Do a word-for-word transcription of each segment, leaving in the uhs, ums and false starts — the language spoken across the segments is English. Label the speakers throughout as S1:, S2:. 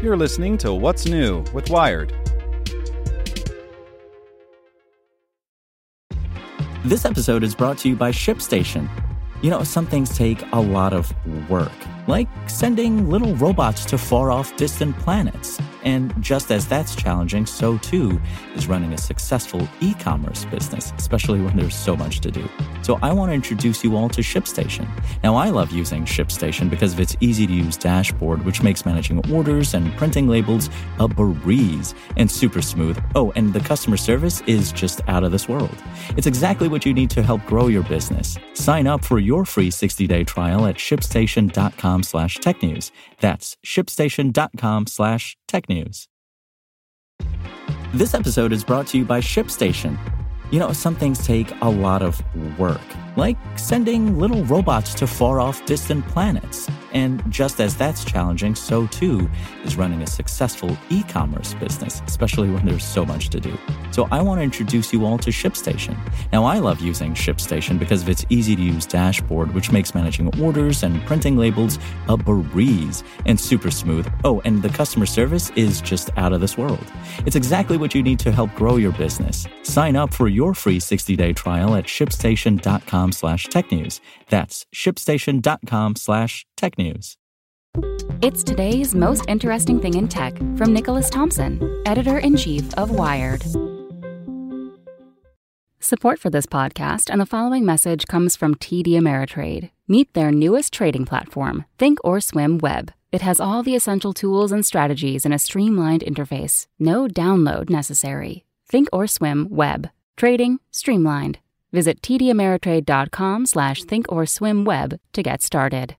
S1: You're listening to What's New with Wired.
S2: This episode is brought to you by ShipStation. You know, some things take a lot of work, like sending little robots to far-off distant planets. And just as that's challenging, so too is running a successful e-commerce business, especially when there's so much to do. So I want to introduce you all to ShipStation. Now, I love using ShipStation because of its easy-to-use dashboard, which makes managing orders and printing labels a breeze and super smooth. Oh, and the customer service is just out of this world. It's exactly what you need to help grow your business. Sign up for your free sixty-day trial at shipstation.com slash technews. That's shipstation.com slash technews. This episode is brought to you by ShipStation. You know, some things take a lot of work, like sending little robots to far-off distant planets. And just as that's challenging, so too is running a successful e-commerce business, especially when there's so much to do. So I want to introduce you all to ShipStation. Now, I love using ShipStation because of its easy-to-use dashboard, which makes managing orders and printing labels a breeze and super smooth. Oh, and the customer service is just out of this world. It's exactly what you need to help grow your business. Sign up for your free sixty-day trial at shipstation.com slash technews. That's shipstation.com slash technews.
S3: It's today's most interesting thing in tech from Nicholas Thompson, editor-in-chief of Wired. Support for this podcast and the following message comes from T D Ameritrade. Meet their newest trading platform, Thinkorswim Web. It has all the essential tools and strategies in a streamlined interface. No download necessary. Thinkorswim Web. Trading streamlined. Visit tdameritrade.com slash thinkorswimweb to get started.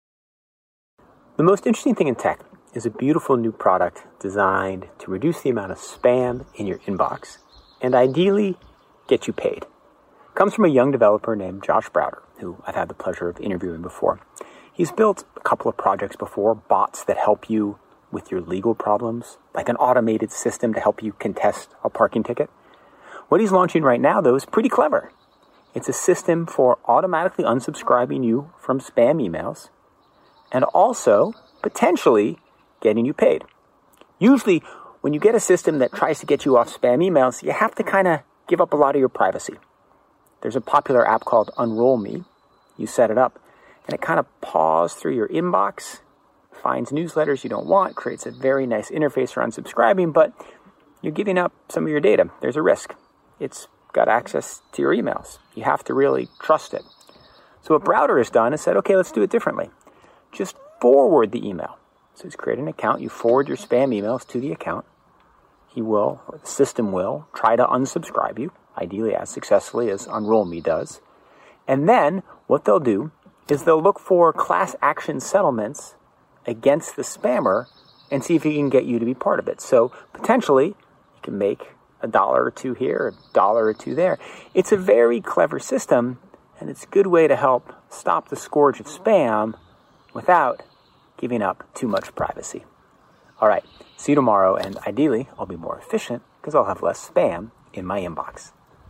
S4: The most interesting thing in tech is a beautiful new product designed to reduce the amount of spam in your inbox and ideally get you paid. It comes from a young developer named Josh Browder, who I've had the pleasure of interviewing before. He's built a couple of projects before, bots that help you with your legal problems, like an automated system to help you contest a parking ticket. What he's launching right now, though, is pretty clever. It's a system for automatically unsubscribing you from spam emails and also potentially getting you paid. Usually, when you get a system that tries to get you off spam emails, you have to kind of give up a lot of your privacy. There's a popular app called Unroll Me. You set it up, and it kind of paws through your inbox, finds newsletters you don't want, creates a very nice interface for unsubscribing, but you're giving up some of your data. There's a risk. It's got access to your emails. You have to really trust it. So what Browder has done is said, okay, let's do it differently. Just forward the email. So he's created an account. You forward your spam emails to the account. He will, or the system will, try to unsubscribe you, ideally as successfully as Unroll Me does. And then what they'll do is they'll look for class action settlements against the spammer and see if he can get you to be part of it. So potentially you can make a dollar or two here, a dollar or two there. It's a very clever system, and it's a good way to help stop the scourge of spam without giving up too much privacy. All right, see you tomorrow, and ideally, I'll be more efficient because I'll have less spam in my inbox.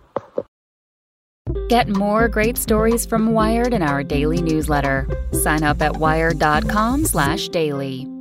S3: Get more great stories from Wired in our daily newsletter. Sign up at wired.com slash daily.